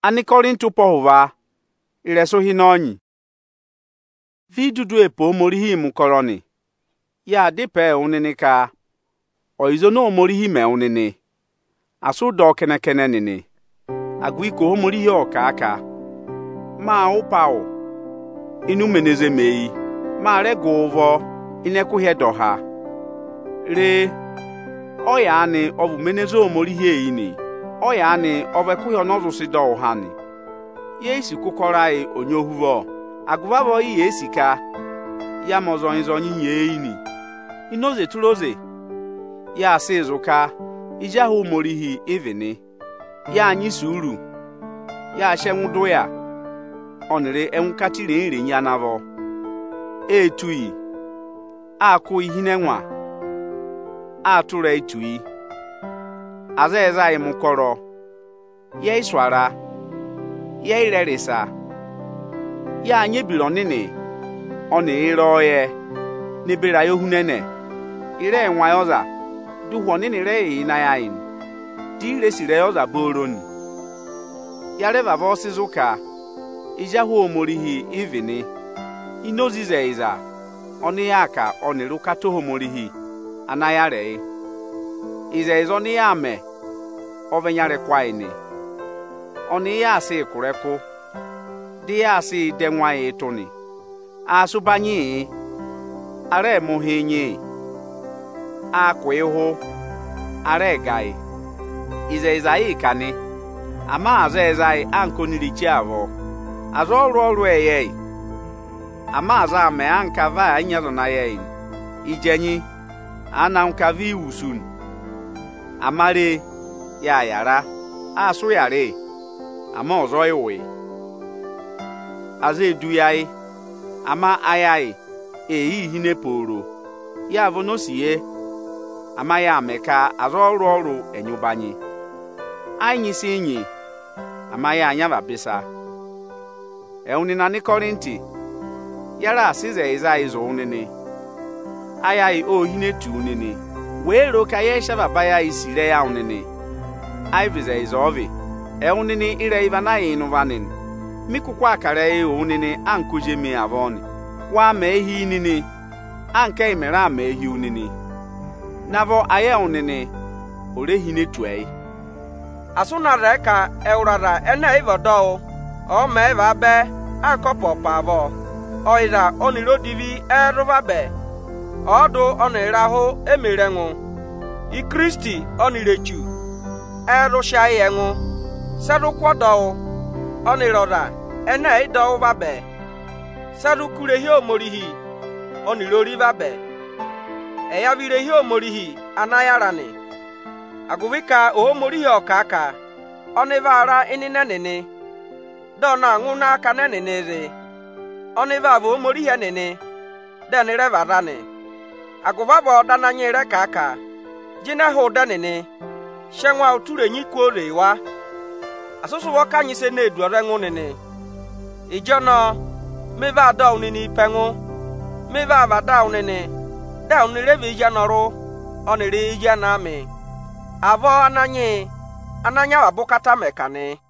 Anikọrin tupo ụwa iresohi n'onyi. Vidudu epo morihi mukoroni. Ya dipe unini ka oizo no morihi me unini. Asu do kene nini. Agwiko morihi aka. Ma upao. Inu meneze mei. Ma rego uvo inekuhe doha. Re oya ani ovu menezo morihi ini. Oya ani ovekuhi onozusi do uhani. Ye isi kukorai onyohuvo. Aguvavo iye esika. Ya mozo inzonyi ye ini. Inoze tuloze. Ya sezuka. Ijahu morihi evene. Ya anyi suru. Ya shenwudo ya. Onere enwukatiri nri nyanavo. Etui. Aku ihinenwa. Ature etui. Azeza imukoro. Ye iswara. Ye irerisa. Ya anye bilonini. Oni iroye. Nibira yohunene. Ire enwayoza. Duhwo nini re inayain. Di resire yoza boroni. Ya reva vosizuka. Ijahu omorihi ivini. Inozize iza. Oni yaka oni rukato homorihi. Anayare. Ize izoni yame. Ovenyare kwaini. Oni yasi kureku. Di yasi denwa etoni. Asubanyi. Are muhinyi. Akweho. Are gai. Ize izai kani. Ama azezai ankonirichi avo. Azo ru eyei. Ama aza me ankava anyalo na yei. Ijenyi. Ana unkavi usun. Amare. Ya yara. Asu yare. Ama ozo iwe. Aze du yai. Ama ayai. Eyi hine poro. Ya vono siye. Ama ya meka azo ru enyubanyi. Anyi sinyi. Ama ya anya babisa. Eunina ni Korinti. Yara asize iza izo unini. Ayai o hine tu unini. Wero ka ye shaba baya isire ya unini. Aivize izo ovi. Eunini ire ivana inuvanin. Mikukwa kare unini ankuje mi avoni. Wa mehi inini. Anke imera mehi unini. Navo aye unini. Ore hine tuei. Asuna reka eurara ene ivodo. O me va be akopo pavo. Oira oniro divi erova be. Odo oniraho emirengu. I Kristi onirechu. Erusha yengu. Seru kwodo. Onirora ene ido va be. Seru kurehi omorihi. Onirori va be. Eya virehi omorihi anayarani. Aguvika o morihi okaka. Onivara ininenene. Dona nguna kanenenere. Oniva vo morihi nene. Denire varane. Aguvabo dananyere kaka. Jina ho danene. Shenwa uture nyikore wa. Asusu waka nyise ne duore ngunene. Ijono meva da unini pengu. Meva vada unene. Da unire vija noru. Onire ija na me. Avo ananya wabukata mekane.